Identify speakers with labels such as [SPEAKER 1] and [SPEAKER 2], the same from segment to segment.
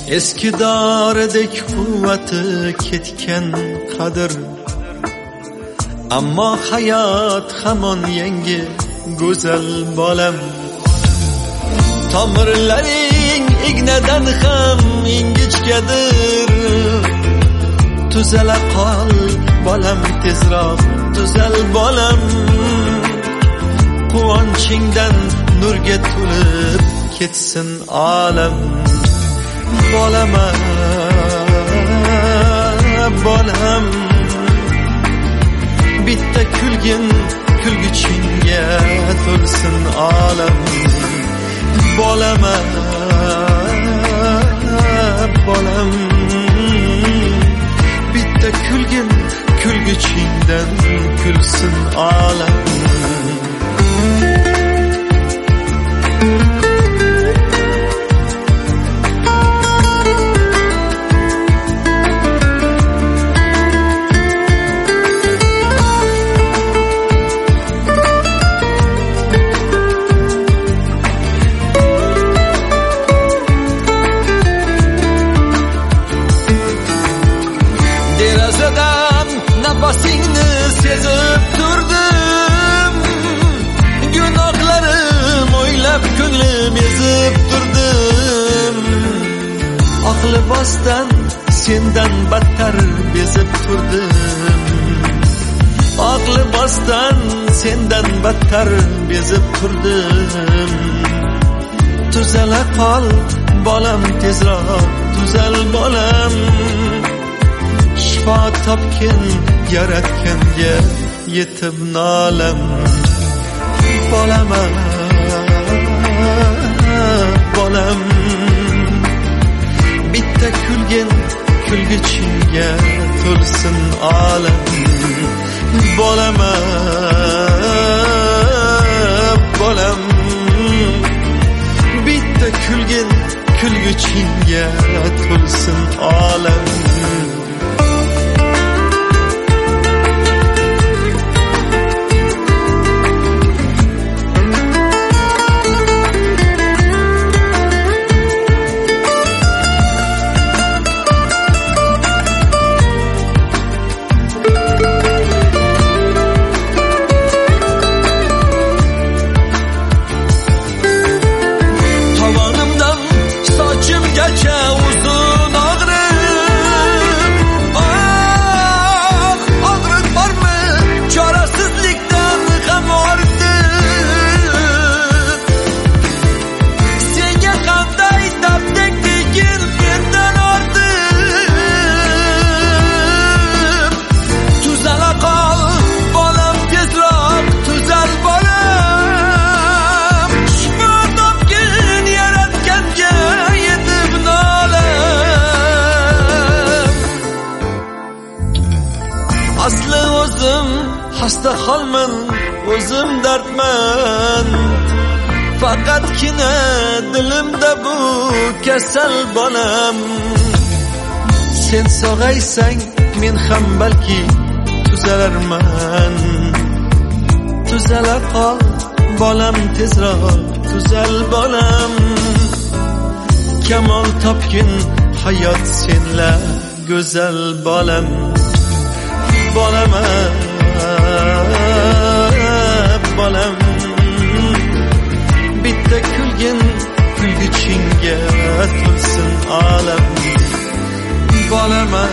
[SPEAKER 1] eski doridek quvvati ketgan qadr, ammo hayot hamon yangi go'zal bolam. Tomirlaring ignadan ham ingichkadir, tuzala qol bolam, tezroq tuzal bolam. Quvonchingdan nurga to'lib ketsin olam. Bolama, bolam, bitta kulgin kulguchingga to'lsin olam. Bolama, bolam, bitta kulgin kulguchingdan kulsin olam. Derazadan nafasingni sezib turdim, gunohlarim o'ylab ko'nglim ezib turdim. Oq libosdan sendan battar bezib turdim, oq libosdan sendan battar bezib turdim. Tuzala qol bolam, tezroq tuzal bolam. Shifo topgin yaratganga yetib nolam. Bolama, bolam, bitta kulgin kulguchingga to'lsin olam. Bolama, bolam, bitta kulgin kulguchingga to'lsin olam. Asli o'zim xasta holman, o'zim dardman. Faqatgina dilimda bu kasal bolam. Sen sog'aysang men ham balki tuzalarman. Tuzala qol bolam, tezroq tuzal bolam. Kamol topgin hayot senla go'zal bolam. Bolama, bolam, bitta kulgin kulguchingga to'lsin olam. Bolama,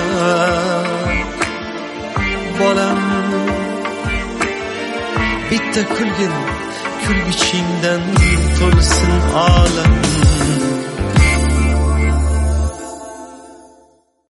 [SPEAKER 1] bolam, bitta kulgin kulguchingdan to'lsin olam.